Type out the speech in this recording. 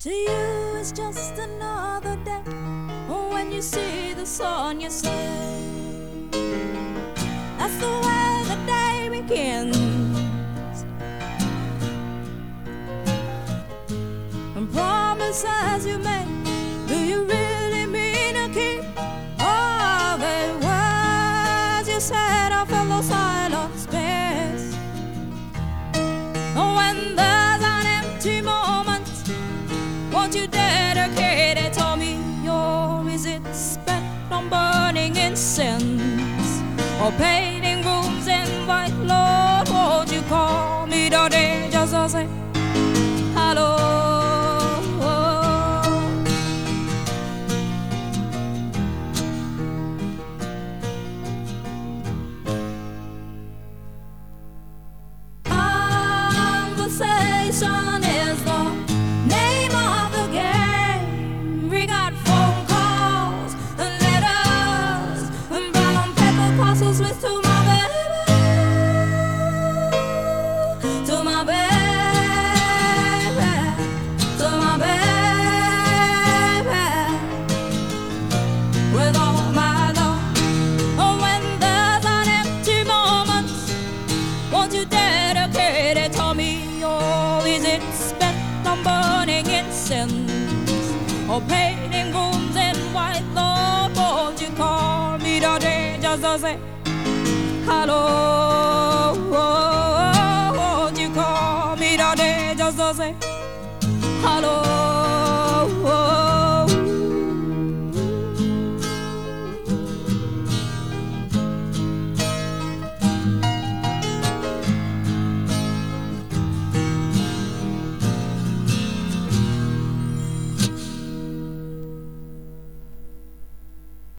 To you it's just another day. When you see the sun you say, that's the way the day begins. And promises you make, do you really mean to keep all the words you said? I feel the silent space. When there's an empty moment, won't you dedicate it to me? Or is it spent on burning incense or painting rooms in white? Lord, won't you call me today just to say hello? Conversation is the name of the game. We got phone calls and letters and brown paper parcels with to my baby, to my baby, to my baby, with all my love. Oh, when there's an empty moment, won't you dedicate it to me? Or is it spent on burning incense or painting rooms in white? Lord, won't you call me today just to say hello? Won't you call me today just to say hello?